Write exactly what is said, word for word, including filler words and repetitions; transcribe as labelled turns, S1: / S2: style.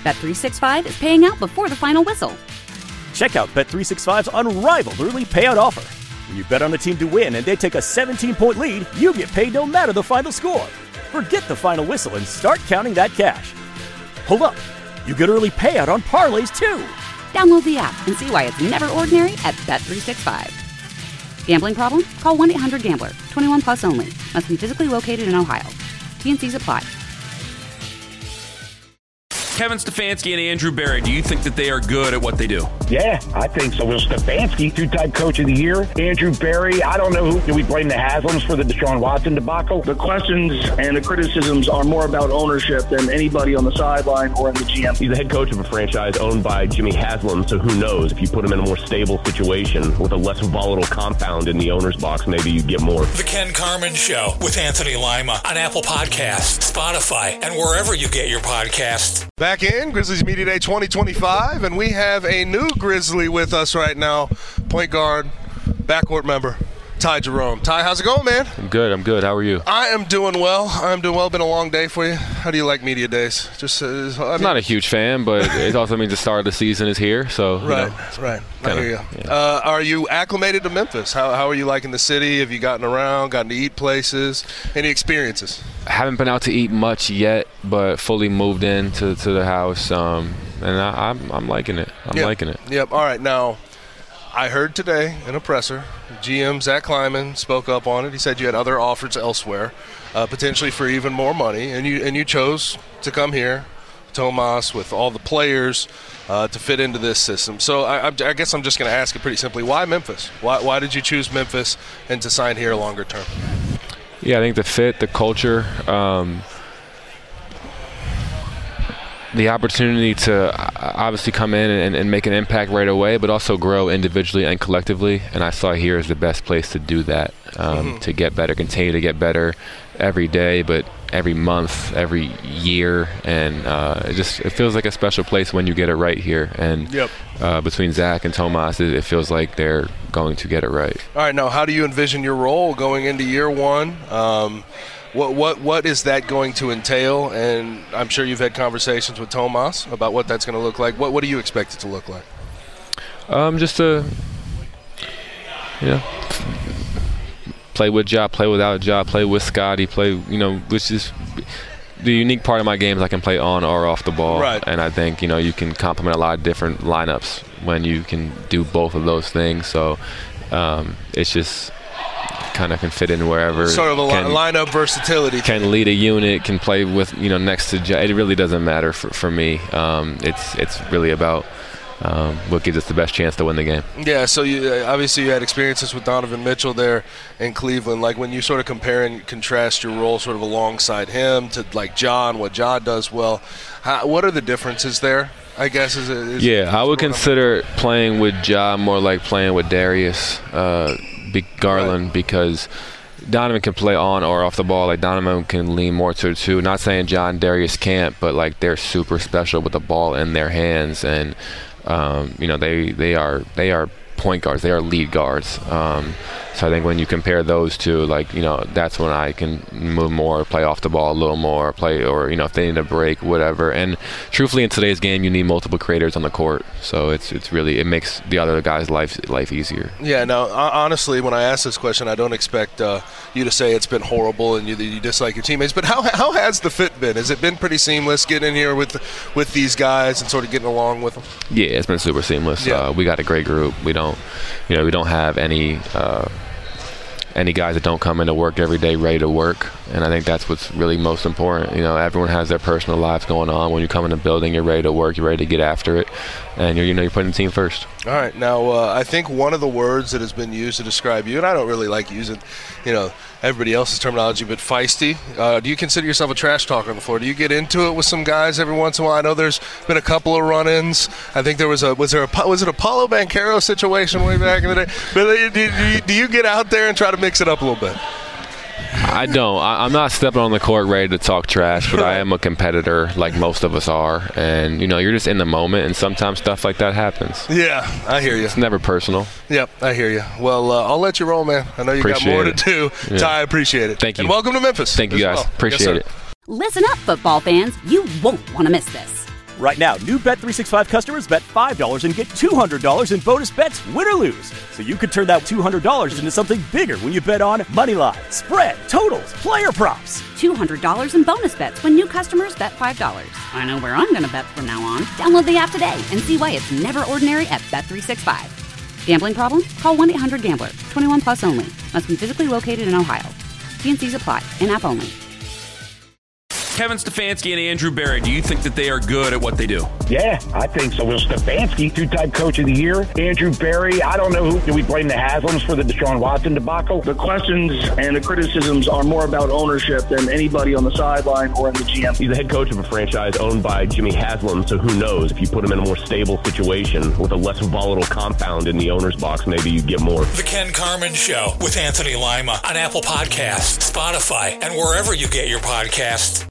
S1: Bet three sixty-five is paying out before the final whistle.
S2: Check out Bet three sixty-five's unrivaled early payout offer. When you bet on a team to win and they take a seventeen-point lead, you get paid no matter the final score. Forget the final whistle and start counting that cash. Hold up. You get early payout on parlays, too.
S1: Download the app and see why it's never ordinary at Bet three sixty-five. Gambling problem? Call one eight hundred gambler. twenty-one plus only. Must be physically located in Ohio. T N Cs apply.
S3: Kevin Stefanski and Andrew Berry, do you think that they are good at what they do?
S4: Yeah, I think so. Well, Stefanski, two-time coach of the year. Andrew Berry, I don't know who. Do we blame the Haslams for the Deshaun Watson debacle?
S5: The questions and the criticisms are more about ownership than anybody on the sideline or in the G M.
S6: He's the head coach of a franchise owned by Jimmy Haslam, so who knows? If you put him in a more stable situation with a less volatile compound in the owner's box, maybe you get more.
S7: The Ken Carman Show with Anthony Lima on Apple Podcasts, Spotify, and wherever you get your podcasts.
S8: Back in Grizzlies Media Day twenty twenty-five, and we have a new Grizzly with us right now, point guard, backcourt member, Ty Jerome. Ty, how's it going, man?
S9: I'm good. I'm good. How are you?
S8: I am doing well. I'm doing well. Been a long day for you. How do you like media days? Just, uh, I mean,
S9: I'm not a huge fan, but it also means the start of the season is here. So
S8: right,
S9: you know,
S8: right.
S9: Kinda,
S8: I hear you.
S9: Yeah.
S8: Uh, are you acclimated to Memphis? How how are you liking the city? Have you gotten around? Gotten to eat places? Any experiences?
S9: I haven't been out to eat much yet, but fully moved in to, to the house, um, and I, I'm I'm liking it. I'm
S8: yep.
S9: liking it.
S8: Yep. All right. Now, I heard today in a presser, G M Zach Kleiman spoke up on it. He said you had other offers elsewhere, uh, potentially for even more money, and you and you chose to come here, Tomas, with all the players uh, to fit into this system. So I, I guess I'm just going to ask it pretty simply: why Memphis? Why why did you choose Memphis and to sign here longer term?
S9: Yeah, I think the fit, the culture, um, the opportunity to obviously come in and, and make an impact right away, but also grow individually and collectively. And I saw here as the best place to do that, um, mm-hmm. to get better, continue to get better every day, but every month, every year. And uh, it just it feels like a special place when you get it right here. And
S8: yep.
S9: uh, between Zach and Tomas, it, it feels like they're going to get it right.
S8: All right, now how do you envision your role going into year one? Um, What what what is that going to entail? And I'm sure you've had conversations with Tomas about what that's going to look like. What what do you expect it to look like?
S9: Um, just to, you know, play with Ja, play without Ja, play with Scotty, play, you know, which is the unique part of my game is I can play on or off the ball.
S8: Right.
S9: And I think, you know, you can complement a lot of different lineups when you can do both of those things. So um, it's just kind of can fit in wherever.
S8: Sort of a
S9: can,
S8: lineup versatility.
S9: Can lead a unit, can play with, you know, next to Ja. It really doesn't matter for, for me. Um, it's it's really about um, what gives us the best chance to win the game.
S8: Yeah, so you obviously you had experiences with Donovan Mitchell there in Cleveland. Like when you sort of compare and contrast your role sort of alongside him to like John, what Ja does well, how, what are the differences there? I guess is, is
S9: yeah, I would consider playing with Ja more like playing with Darius uh, Garland right. because Donovan can play on or off the ball. Like Donovan can lean more to the two. Not saying Ja and Darius can't, but like they're super special with the ball in their hands, and um, you know they they are they are point guards. They are lead guards. Um, so I think when you compare those two, like, you know, that's when I can move more, play off the ball a little more, play, or, you know, if they need a break, whatever. And truthfully, in today's game, you need multiple creators on the court. So it's it's really, it makes the other guy's life life easier.
S8: Yeah, no, honestly, when I ask this question, I don't expect uh, you to say it's been horrible and you, you dislike your teammates. But how how has the fit been? Has it been pretty seamless getting in here with with these guys and sort of getting along with them?
S9: Yeah, it's been super seamless.
S8: Yeah.
S9: Uh, we got a great group. We don't, you know, we don't have any uh, any guys that don't come into work every day ready to work, and I think that's what's really most important. You know, everyone has their personal lives going on. When you come in the building, you're ready to work, you're ready to get after it, and you're, you know, you're putting the team first.
S8: All right, now uh, I think one of the words that has been used to describe you, and I don't really like using, you know, everybody else's terminology, but feisty. Uh, do you consider yourself a trash talker on the floor? Do you get into it with some guys every once in a while? I know there's been a couple of run-ins. I think there was a was there a was it a Paulo Banchero situation way back in the day? But do you, do you get out there and try to mix it up a little bit?
S9: I don't. I, I'm not stepping on the court ready to talk trash, but I am a competitor like most of us are. And, you know, you're just in the moment, and sometimes stuff like that happens.
S8: Yeah, I hear you.
S9: It's never personal.
S8: Yep, I hear you. Well, uh, I'll let you roll, man. I know you
S9: appreciate
S8: got more
S9: it.
S8: to do.
S9: Yeah.
S8: Ty, I appreciate it.
S9: Thank you.
S8: And welcome to Memphis.
S9: Thank you, guys.
S8: Well.
S9: Appreciate
S8: yes,
S9: it.
S1: Listen up, football fans. You won't want to miss this.
S2: Right now, new Bet three sixty-five customers bet five dollars and get two hundred dollars in bonus bets, win or lose. So you could turn that two hundred dollars into something bigger when you bet on money line, spread, totals, player props.
S1: two hundred dollars in bonus bets when new customers bet five dollars. I know where I'm going to bet from now on. Download the app today and see why it's never ordinary at Bet three sixty-five. Gambling problem? Call one eight hundred gambler. twenty-one plus only. Must be physically located in Ohio. T and C's apply. In-app only.
S3: Kevin Stefanski and Andrew Berry, do you think that they are good at what they do?
S4: Yeah, I think so. Will Stefanski, two-time coach of the year. Andrew Berry, I don't know who. Do we blame the Haslams for the Deshaun Watson debacle?
S5: The questions and the criticisms are more about ownership than anybody on the sideline or in the G M.
S6: He's the head coach of a franchise owned by Jimmy Haslam, so who knows? If you put him in a more stable situation with a less volatile compound in the owner's box, maybe you get more.
S7: The Ken Carman Show with Anthony Lima on Apple Podcasts, Spotify, and wherever you get your podcasts.